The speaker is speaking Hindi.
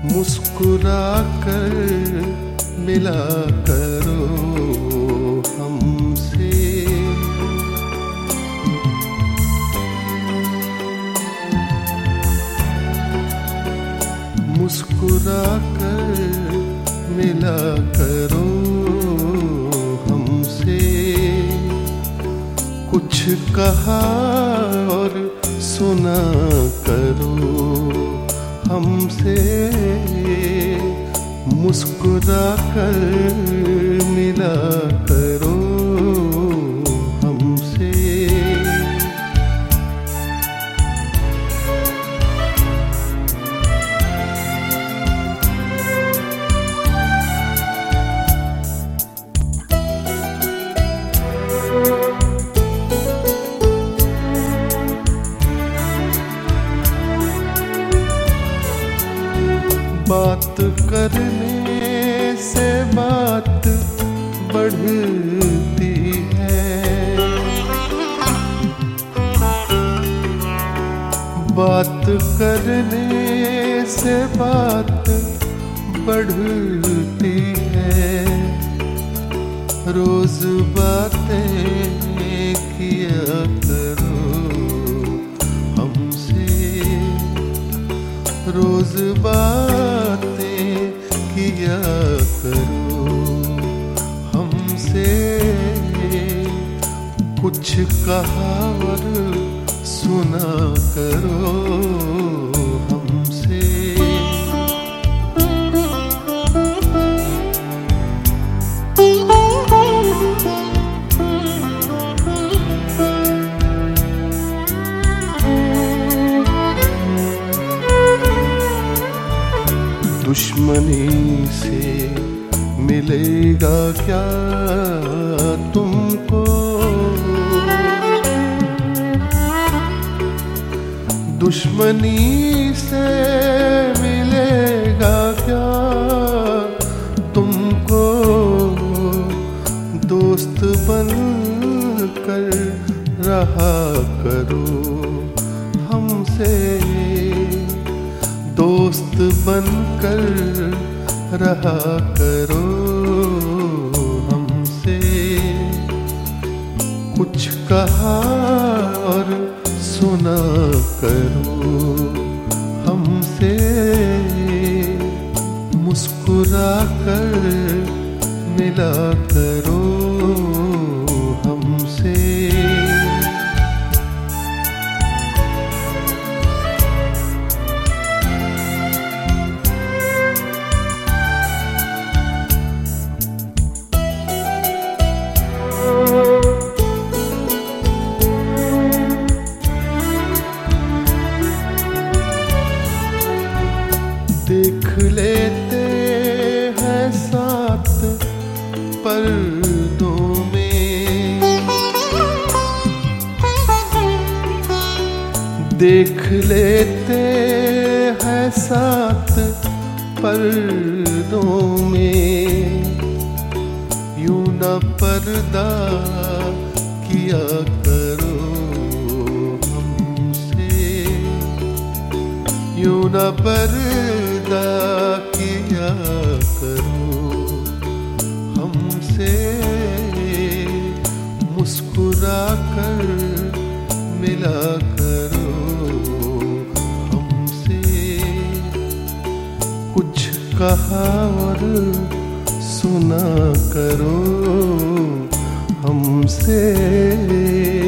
मुस्कुरा कर मिला करो हमसे। मुस्कुरा कर मिला करो हमसे। कुछ कहा और सुना करो हमसे। मुस्कुरा कर मिला करो हमसे। बात करने से बात बढ़ती है। बात करने से बात बढ़ती है। रोज बातें किया करो हमसे। रोज बातें किया करो हमसे। कुछ कहा और सुना करो हमसे। दुश्मनी से मिलेगा क्या तुमको। दुश्मनी से मिलेगा क्या तुमको। दोस्त बन कर रहा करो हमसे। दोस्त बनकर रहा करो हमसे। कुछ कहा और सुना करो हमसे। मुस्कुरा कर मिला करो हमसे। देख लेते हैं साथ पर्दों में। देख लेते हैं साथ पर्दों में। यूं न पर्दा किया करो हमसे। यूं न पर्दा किया करो हमसे। मुस्कुरा कर मिला करो हमसे। कुछ कहा और सुना करो हमसे।